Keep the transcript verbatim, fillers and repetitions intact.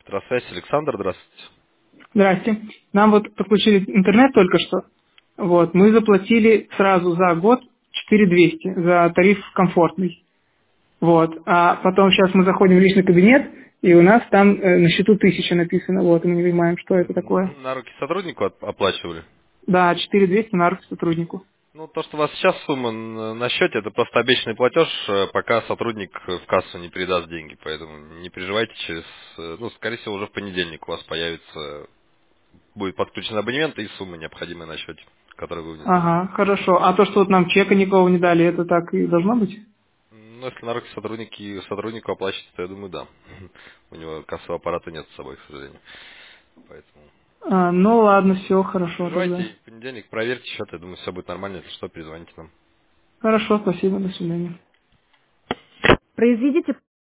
Электросвязь, Александр, здравствуйте. Здрасте. Нам вот подключили интернет только что. Вот. Мы заплатили сразу за год четыре тысячи двести за тариф комфортный. Вот. А потом сейчас мы заходим в личный кабинет, и у нас там э, на счету тысяча написано. Вот. И мы не понимаем, что это такое. На руки сотруднику от- оплачивали? Да, четыре тысячи двести на руки сотруднику. Ну, то, что у вас сейчас сумма н- на счете, это просто обещанный платеж, э, пока сотрудник в кассу не передаст деньги. Поэтому не переживайте, через, э, ну, скорее всего, уже в понедельник у вас появится, будет подключен абонемент и сумма необходимая на счете, которую вы внесли. Ага, хорошо. А то, что вот нам чека никого не дали, это так и должно быть? Ну, если на руки сотрудники, сотруднику оплачивать, то я думаю, да. У него кассового аппарата нет с собой, к сожалению. Поэтому А, ну ладно, все, не хорошо переживайте, тогда. и в понедельник проверьте счет, я думаю, все будет нормально. Если что, перезвоните нам. Хорошо, спасибо, до свидания. Произведите